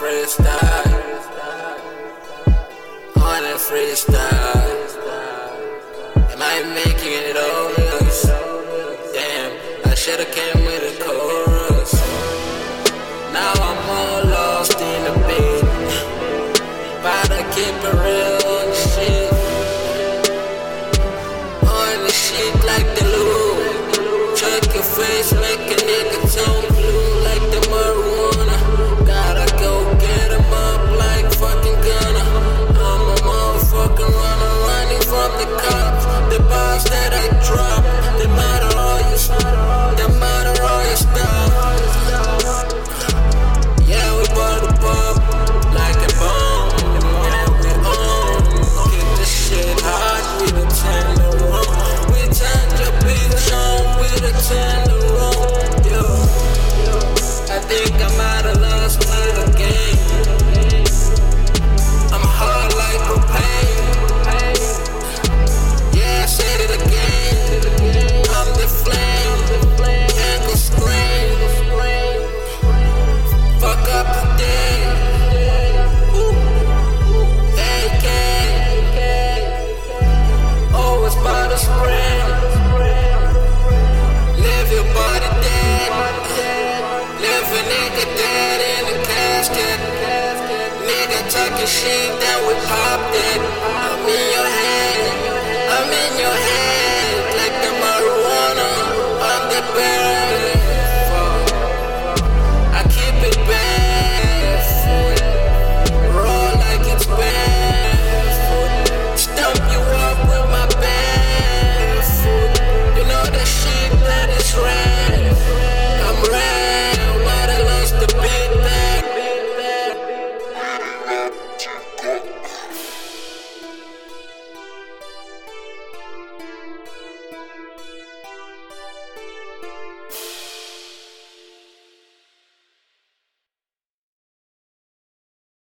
freestyle, on a freestyle. Am I making it obvious? Damn, I should've came with a chorus. Now I'm all lost in the beat, but I keep it real on the shit. On the shit like the loo. Check your face, make a nigga tone blue like the marijuana. Gotta go get him up like fucking Gunna. I'm a motherfucking runner, running from the cops. The bars that I drop, they matter all your stuff. They matter all your stuff. Yeah, we bought the pop like a bomb. Yeah, we on. Keep this shit hot with a tenderloin. We turn your bitch on with a tenderloin. Yo, I think I'm out of lost to the game. I'm hard like propane. Yeah, I said it again. I'm the flame, ankle scream. Fuck up the day. AK, always by the spring. Live your body dead. Live a nigga dead in a casket. Nigga talking shit, then we popped it. I'm in your